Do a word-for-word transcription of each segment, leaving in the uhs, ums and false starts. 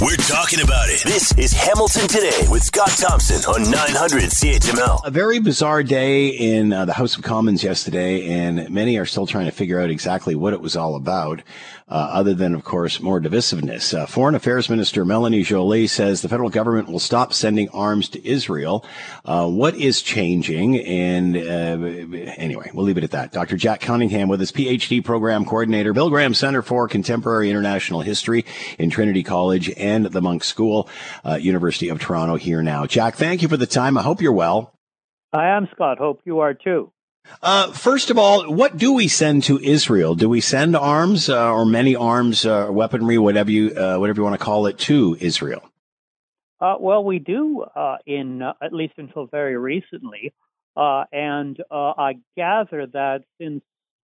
We're talking about it. This is Hamilton Today with Scott Thompson on nine hundred C H M L. A very bizarre day in uh, the House of Commons yesterday, and many are still trying to figure out exactly what it was all about, uh, other than, of course, more divisiveness. Uh, Foreign Affairs Minister Melanie Joly says the federal government will stop sending arms to Israel. Uh, what is changing? And uh, anyway, we'll leave it at that. Doctor Jack Cunningham with his P H D program coordinator, Bill Graham Center for Contemporary International History in Trinity College and the Monk School, uh, University of Toronto here now. Jack, thank you for the time. I hope you're well. I am, Scott. Hope you are too. Uh, first of all, what do we send to Israel? Do we send arms uh, or many arms, uh, weaponry, whatever you uh, whatever you want to call it, to Israel? Uh, well, we do, uh, in uh, at least until very recently, uh, and uh, I gather that since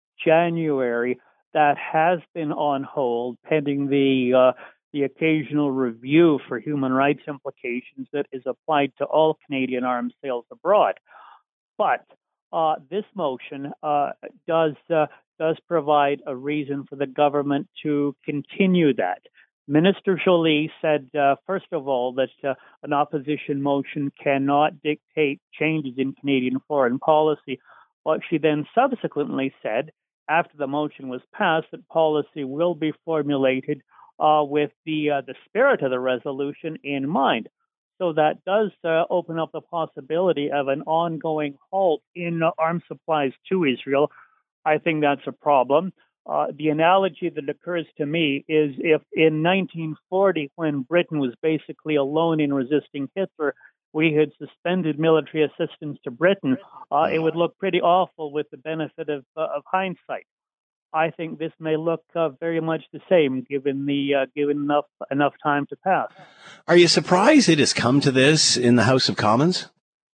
January, that has been on hold pending the uh, the occasional review for human rights implications that is applied to all Canadian arms sales abroad. But uh, this motion uh, does uh, does provide a reason for the government to continue that. Minister Joly said, uh, first of all, that uh, an opposition motion cannot dictate changes in Canadian foreign policy. But she then subsequently said, after the motion was passed, that policy will be formulated uh, with the uh, the spirit of the resolution in mind. So that does uh, open up the possibility of an ongoing halt in uh, arms supplies to Israel. I think that's a problem. Uh, the analogy that occurs to me is if in nineteen forty, when Britain was basically alone in resisting Hitler, we had suspended military assistance to Britain, uh, it would look pretty awful with the benefit of, uh, of hindsight. I think this may look uh, very much the same, given the uh, given enough enough time to pass. Are you surprised it has come to this in the House of Commons?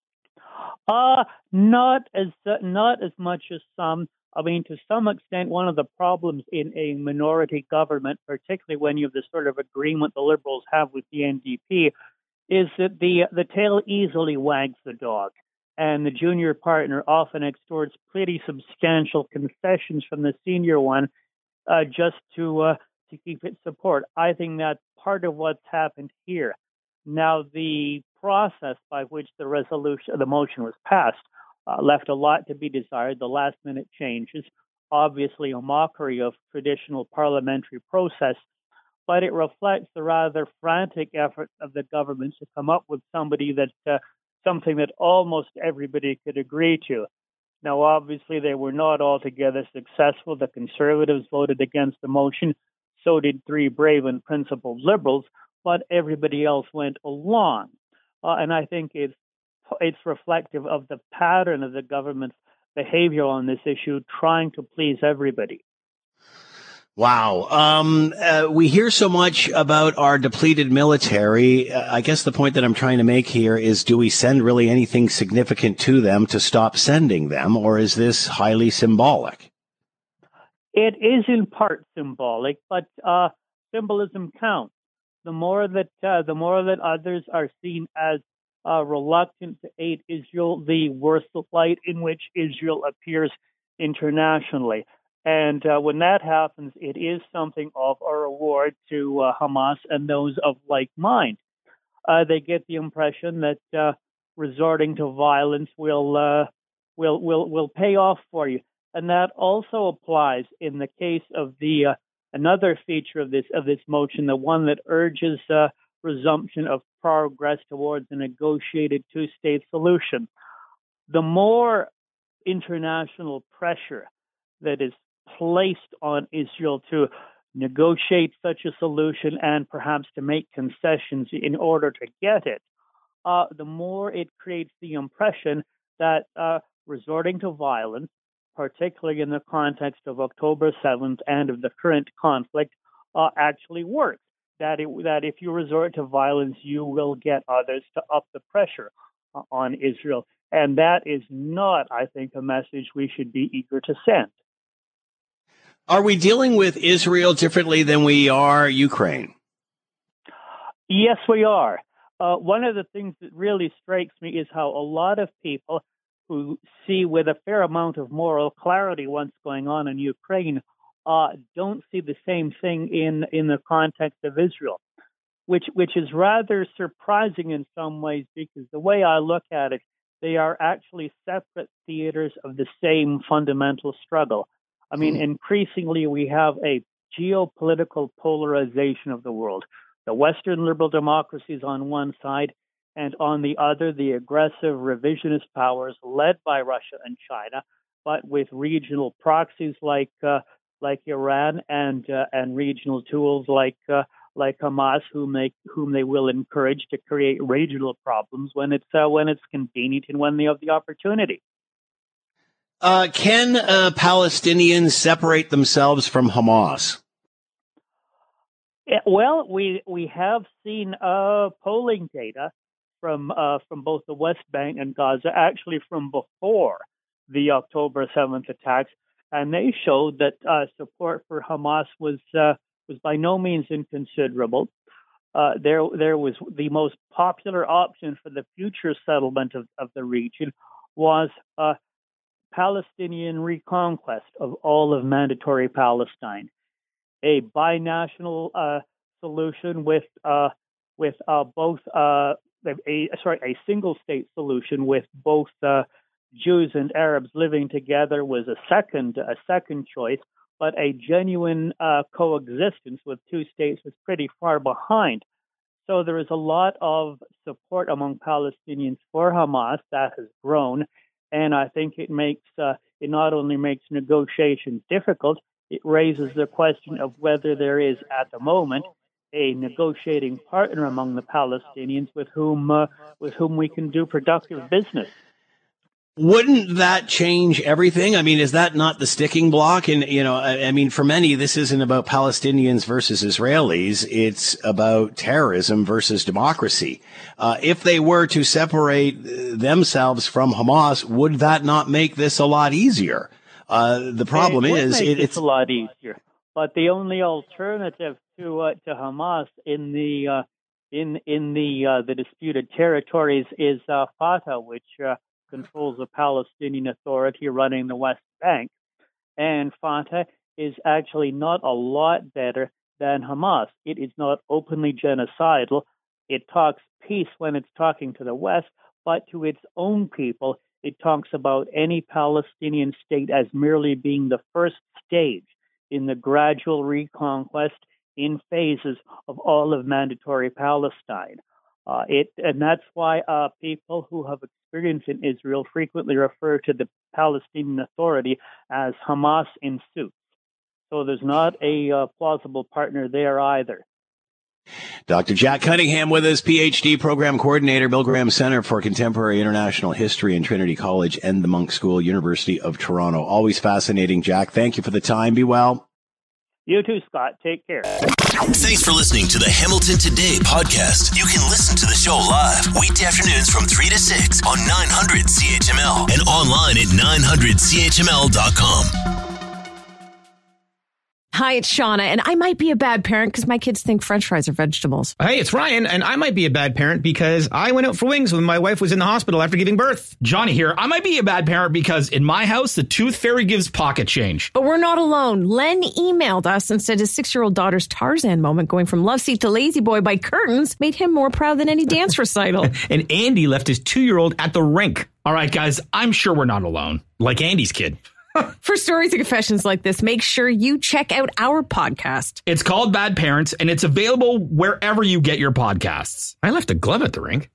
Uh, not as uh, not as much as some. I mean, to some extent, one of the problems in a minority government, particularly when you have the sort of agreement the Liberals have with the N D P, is that the the tail easily wags the dog, and the junior partner often extorts pretty substantial concessions from the senior one uh, just to uh, to keep its support. I think that's part of what's happened here. Now, the process by which the resolution, the motion was passed, uh, left a lot to be desired. The last-minute changes, obviously a mockery of traditional parliamentary process, but it reflects the rather frantic effort of the government to come up with somebody that uh, something that almost everybody could agree to. Now, obviously, they were not altogether successful. The Conservatives voted against the motion. So did three brave and principled Liberals, but everybody else went along. Uh, and I think it's it's reflective of the pattern of the government's behavior on this issue, trying to please everybody. Wow. Um, uh, we hear so much about our depleted military. Uh, I guess the point that I'm trying to make here is, do we send really anything significant to them to stop sending them, or is this highly symbolic? It is in part symbolic, but uh, symbolism counts. The more that uh, the more that others are seen as uh, reluctant to aid Israel, the worse the light in which Israel appears internationally. And uh, when that happens, it is something of a reward to uh, Hamas and those of like mind. Uh, they get the impression that uh, resorting to violence will uh, will will will pay off for you, and that also applies in the case of the uh, another feature of this of this motion, the one that urges uh, resumption of progress towards a negotiated two-state solution. The more international pressure that is placed on Israel to negotiate such a solution and perhaps to make concessions in order to get it, uh, the more it creates the impression that uh, resorting to violence, particularly in the context of October seventh and of the current conflict, uh, actually works. That, it, that if you resort to violence, you will get others to up the pressure uh, on Israel. And that is not, I think, a message we should be eager to send. Are we dealing with Israel differently than we are Ukraine? Yes, we are. Uh, one of the things that really strikes me is how a lot of people who see with a fair amount of moral clarity what's going on in Ukraine uh, don't see the same thing in, in the context of Israel. which which is rather surprising in some ways, because the way I look at it, they are actually separate theaters of the same fundamental struggle. I mean, increasingly we have a geopolitical polarization of the world. The Western liberal democracies on one side, and on the other, the aggressive revisionist powers led by Russia and China, but with regional proxies like uh, like Iran and uh, and regional tools like uh, like Hamas, whom they whom they will encourage to create regional problems when it's uh, when it's convenient and when they have the opportunity. Uh, can uh, Palestinians separate themselves from Hamas? Yeah, well, we we have seen uh, polling data from uh, from both the West Bank and Gaza, actually from before the October seventh attacks, and they showed that uh, support for Hamas was uh, was by no means inconsiderable. Uh, there there was the most popular option for the future settlement of, of the region was uh, Palestinian reconquest of all of mandatory Palestine, a binational uh, solution with uh, with uh, both uh, a sorry a single state solution with both uh, Jews and Arabs living together was a second a second choice, but a genuine uh, coexistence with two states was pretty far behind. So there is a lot of support among Palestinians for Hamas that has grown, and I think it makes uh, it not only makes negotiations difficult, it raises the question of whether there is at the moment a negotiating partner among the Palestinians with whom uh, with whom we can do productive business. Wouldn't that change everything? I mean, is that not the sticking block? And, you know, I, I mean, for many, this isn't about Palestinians versus Israelis. It's about terrorism versus democracy. Uh, if they were to separate themselves from Hamas, would that not make this a lot easier? Uh, the problem it is it, it's a lot easier. But the only alternative to uh, to Hamas in the uh, in in the uh, the disputed territories is uh, Fatah, which uh, controls the Palestinian Authority running the West Bank. And Fatah is actually not a lot better than Hamas. It is not openly genocidal. It talks peace when it's talking to the West, but to its own people, it talks about any Palestinian state as merely being the first stage in the gradual reconquest in phases of all of mandatory Palestine. Uh, it, and that's why uh, people who have experience in Israel frequently refer to the Palestinian Authority as Hamas in suits. So there's not a uh, plausible partner there either. Doctor Jack Cunningham with us, P H D program coordinator, Bill Graham Center for Contemporary International History in Trinity College and the Monk School, University of Toronto. Always fascinating, Jack. Thank you for the time. Be well. You too, Scott. Take care. Thanks for listening to the Hamilton Today podcast. You can listen to the show live weekday afternoons from three to six on nine hundred C H M L and online at nine hundred C H M L dot com. Hi, it's Shauna, and I might be a bad parent because my kids think French fries are vegetables. Hey, it's Ryan, and I might be a bad parent because I went out for wings when my wife was in the hospital after giving birth. Johnny here. I might be a bad parent because in my house, the tooth fairy gives pocket change. But we're not alone. Len emailed us and said his six-year-old daughter's Tarzan moment going from love seat to lazy boy by curtains made him more proud than any dance recital. And Andy left his two-year-old at the rink. All right, guys, I'm sure we're not alone. Like Andy's kid. For stories and confessions like this, make sure you check out our podcast. It's called Bad Parents, and it's available wherever you get your podcasts. I left a glove at the rink.